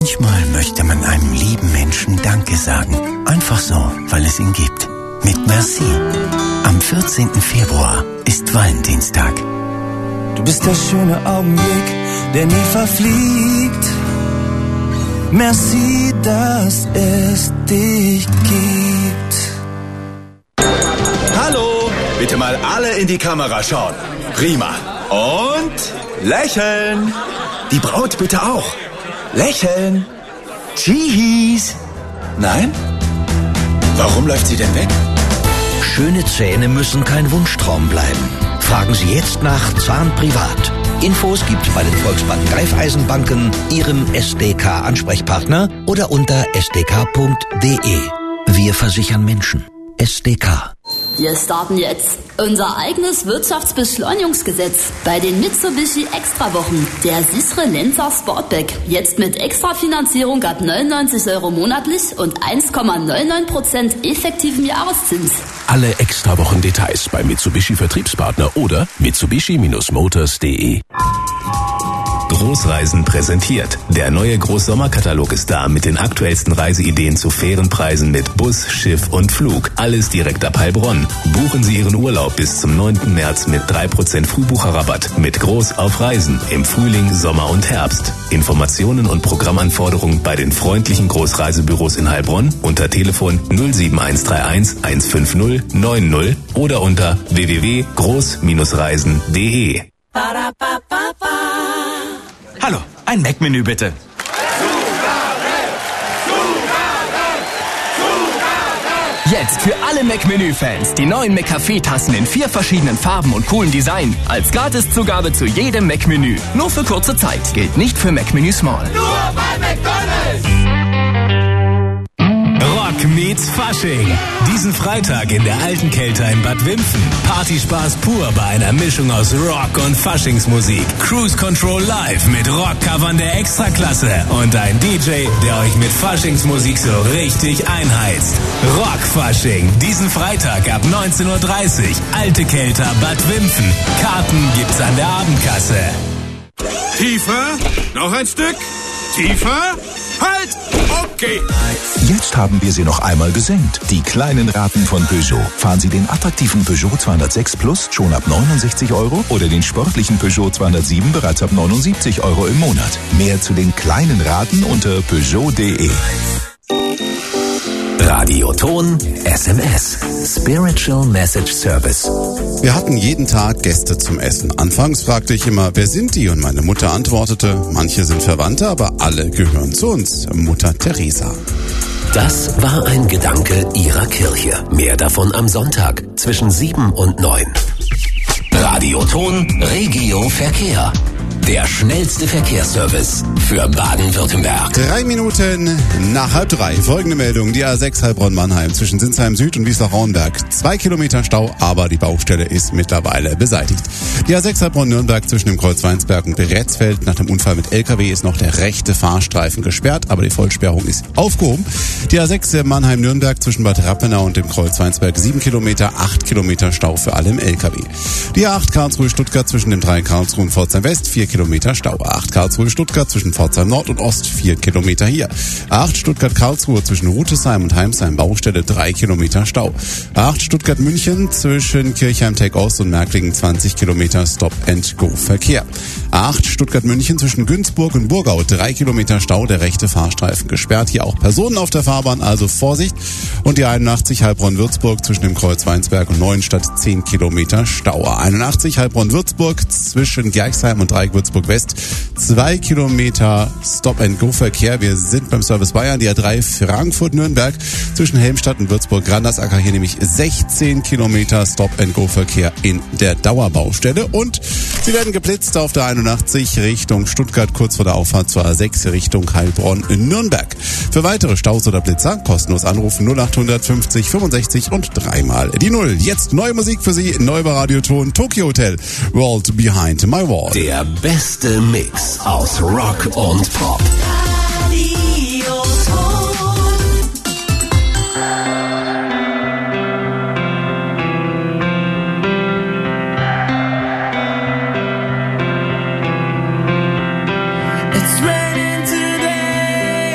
Manchmal möchte man einem lieben Menschen Danke sagen. Einfach so, weil es ihn gibt. Mit Merci. Am 14. Februar ist Valentinstag. Du bist der schöne Augenblick, der nie verfliegt. Merci, dass es dich gibt. Hallo, bitte mal alle in die Kamera schauen. Prima. Und lächeln. Die Braut bitte auch. Lächeln. Cheese. Nein? Warum läuft sie denn weg? Schöne Zähne müssen kein Wunschtraum bleiben. Fragen Sie jetzt nach Zahnprivat. Infos gibt's bei den Volksbank Raiffeisenbanken, Ihrem SDK-Ansprechpartner oder unter sdk.de. Wir versichern Menschen. SDK. Wir starten jetzt unser eigenes Wirtschaftsbeschleunigungsgesetz bei den Mitsubishi Extrawochen. Der sichere Lenzer Sportback. Jetzt mit Extrafinanzierung ab 99 € monatlich und 1,99% effektiven Jahreszins. Alle Extrawochen-Details bei Mitsubishi Vertriebspartner oder mitsubishi-motors.de. Großreisen präsentiert. Der neue Großsommerkatalog ist da mit den aktuellsten Reiseideen zu fairen Preisen mit Bus, Schiff und Flug. Alles direkt ab Heilbronn. Buchen Sie Ihren Urlaub bis zum 9. März mit 3% Frühbucherrabatt mit Groß auf Reisen im Frühling, Sommer und Herbst. Informationen und Programmanforderungen bei den freundlichen Großreisebüros in Heilbronn unter Telefon 07131 150 90 oder unter www.groß-reisen.de. Hallo, ein Mac-Menü bitte. Jetzt für alle Mac-Menü-Fans die neuen McCafé-Tassen in 4 verschiedenen Farben und coolen Design. Als Gratiszugabe zu jedem Mac-Menü. Nur für kurze Zeit. Gilt nicht für Mac-Menü Small. Nur bei McDonald's! Rock meets Fasching. Diesen Freitag in der Alten Kelter in Bad Wimpfen. Partyspaß pur bei einer Mischung aus Rock und Faschingsmusik. Cruise Control live mit Rockcovern der Extraklasse. Und ein DJ, der euch mit Faschingsmusik so richtig einheizt. Rockfasching. Diesen Freitag ab 19:30 Uhr. Alte Kelter Bad Wimpfen. Karten gibt's an der Abendkasse. Tiefer. Noch ein Stück. Tiefer. Halt! Okay. Jetzt haben wir sie noch einmal gesenkt. Die kleinen Raten von Peugeot. Fahren Sie den attraktiven Peugeot 206 Plus schon ab 69 € oder den sportlichen Peugeot 207 bereits ab 79 € im Monat. Mehr zu den kleinen Raten unter Peugeot.de. Radioton SMS. Spiritual Message Service. Wir hatten jeden Tag Gäste zum Essen. Anfangs fragte ich immer, wer sind die? Und meine Mutter antwortete, manche sind Verwandte, aber alle gehören zu uns. Mutter Teresa. Das war ein Gedanke Ihrer Kirche. Mehr davon am Sonntag zwischen 7 und 9. Radioton Regio Verkehr. Der schnellste Verkehrsservice für Baden-Württemberg. 3 Minuten nach 2:30. Folgende Meldung. Die A6 Heilbronn-Mannheim zwischen Sinsheim Süd und Wiesloch-Rauenberg. 2 Kilometer Stau, aber die Baustelle ist mittlerweile beseitigt. Die A6 Heilbronn-Nürnberg zwischen dem Kreuz Weinsberg und Berätsfeld. Nach dem Unfall mit LKW ist noch der rechte Fahrstreifen gesperrt, aber die Vollsperrung ist aufgehoben. Die A6 Mannheim-Nürnberg zwischen Bad Rappenau und dem Kreuz Weinsberg 7 Kilometer, 8 Kilometer Stau für alle im LKW. Die A8 Karlsruhe-Stuttgart zwischen dem 3 Karlsruhe und Pforzheim West 4 Kilometer Stau. A8 Karlsruhe-Stuttgart zwischen Pforzheim Nord und Ost 4 Kilometer hier. A8 Stuttgart-Karlsruhe zwischen Rutesheim und Heimsheim Baustelle 3 Kilometer Stau. A8 Stuttgart-München zwischen Kirchheim-Teck-Ost und Märklingen 20 Kilometer Stop-and-Go-Verkehr. A8 Stuttgart-München zwischen Günzburg und Burgau 3 Kilometer Stau, der rechte Fahrstreifen gesperrt. Hier auch Personen auf der Fahrbahn, also Vorsicht. Und die 81 Heilbronn-Würzburg zwischen dem Kreuz Weinsberg und Neuenstadt 10 Kilometer Stau. 81 Heilbronn-Würzburg zwischen Gerxheim und Dreieck Würzburg-West 2 Kilometer Stop-and-Go-Verkehr. Wir sind beim Service Bayern, die A3 Frankfurt-Nürnberg zwischen Helmstadt und Würzburg-Grandersacker. Hier nämlich 16 Kilometer Stop-and-Go-Verkehr in der Dauerbaustelle. Und sie werden geblitzt auf der 81 Richtung Stuttgart, kurz vor der Auffahrt zur A6 Richtung Heilbronn-Nürnberg. Für weitere Staus oder Blitzer kostenlos anrufen 0800 50 65 und 3 mal die 0. Jetzt neue Musik für Sie, neu bei Radioton Tokyo Hotel, World Behind My Wall. Der beste Mix aus Rock und Pop. It's raining today.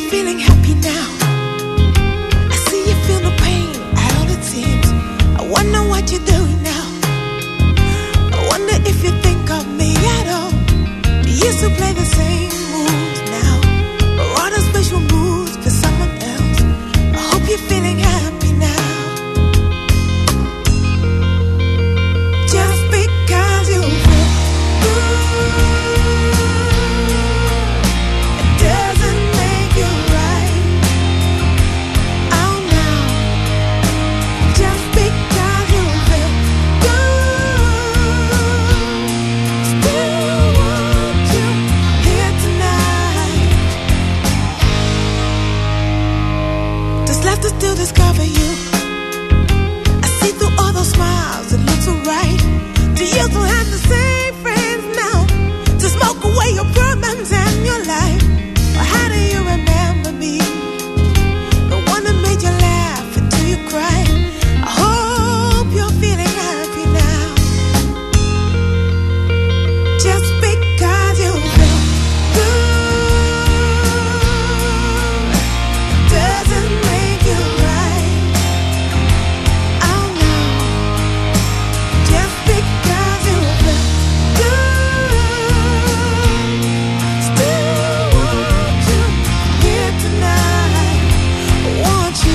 feeling happy now. I see you feel the pain at all it seems. I wonder what you're doing now. I wonder if you think of me at all. You used to play the same moves now, but all those special moves for someone else. I hope you're feeling happy now. Just because you feel good, it doesn't make you right. Oh no. Just because you feel good, still want you here tonight. Just left us to discover you. I see through all those smiles, it looks so right. Do you still have the same friends now to smoke away your problems and your life? Or how do you remember me? The one that made you laugh until you cried. I hope you're feeling happy now. Just because you feel good doesn't make you right. Oh no. Just because you feel good, still want you here tonight. Want you.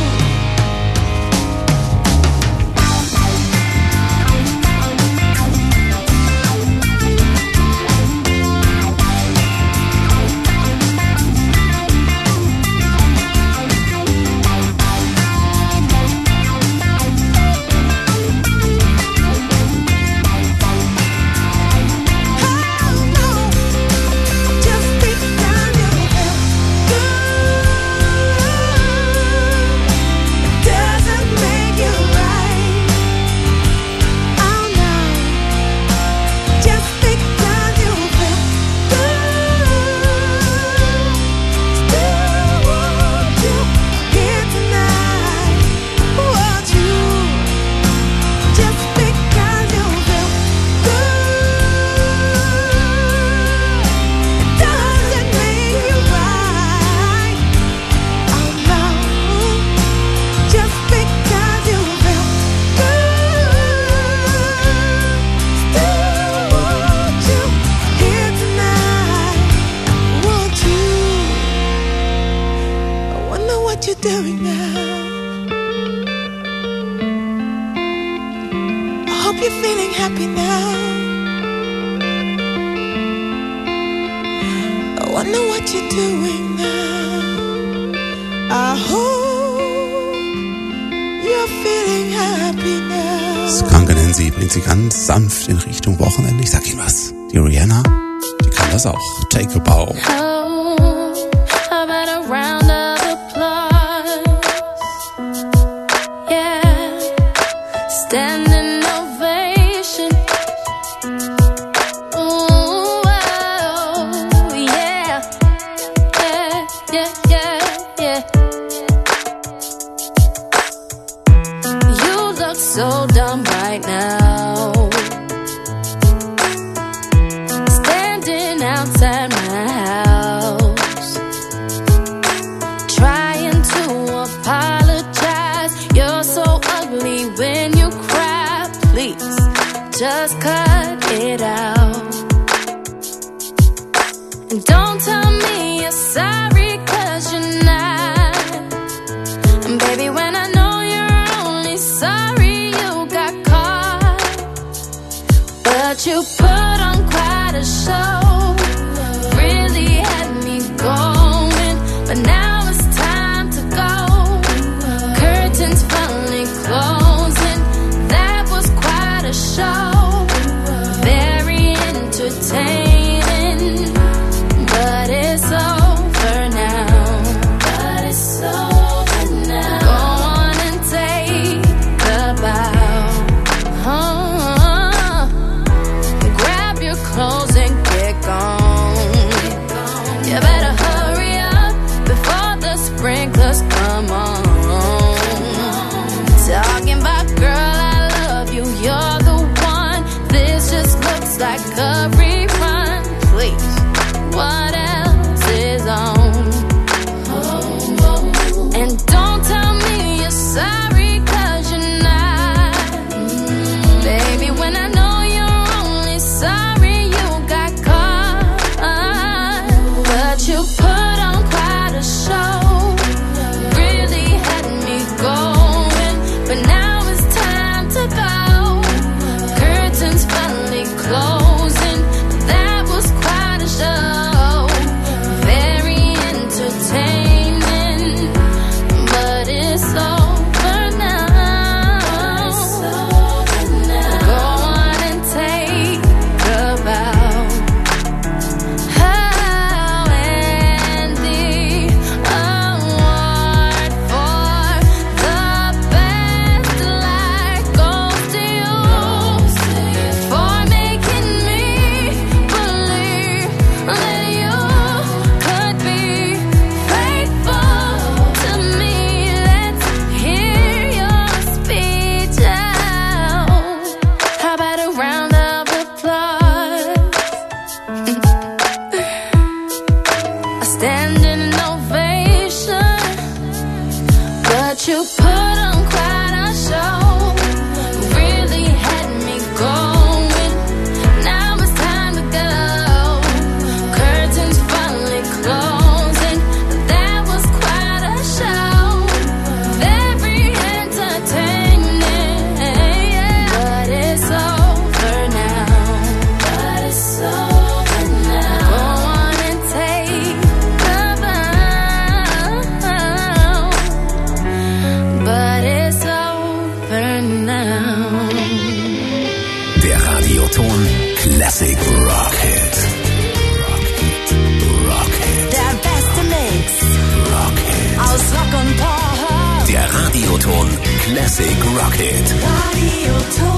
Doing now. I hope you're feeling happy now. I wonder what you're doing now. I hope you're feeling happy now. Skanka Nancy bringt sie ganz sanft in Richtung Wochenende. Ich sag Ihnen was, die Rihanna, die kann das auch. Take a bow. I've been around the applause. Standing ovation. Ooh, oh, yeah. You look so dumb right now. Standing outside my house, trying to apologize. You're so ugly when you cry. Please, just cut it out. And don't tell me you're sorry, 'cause you're not. And baby, when I know you're only sorry you got caught. But you put on quite a show, really had me going. But now it's time to go. Curtains finally closing. That was quite a show. Very entertaining. But it's over now. But it's over now. Go on and take a bow. Grab your clothes and get gone. You better hurry up before the sprinklers come on. Talking about, girl, I love you, you're the one. This just looks like a rerun. Please, what else is on? Rocket. Radio Top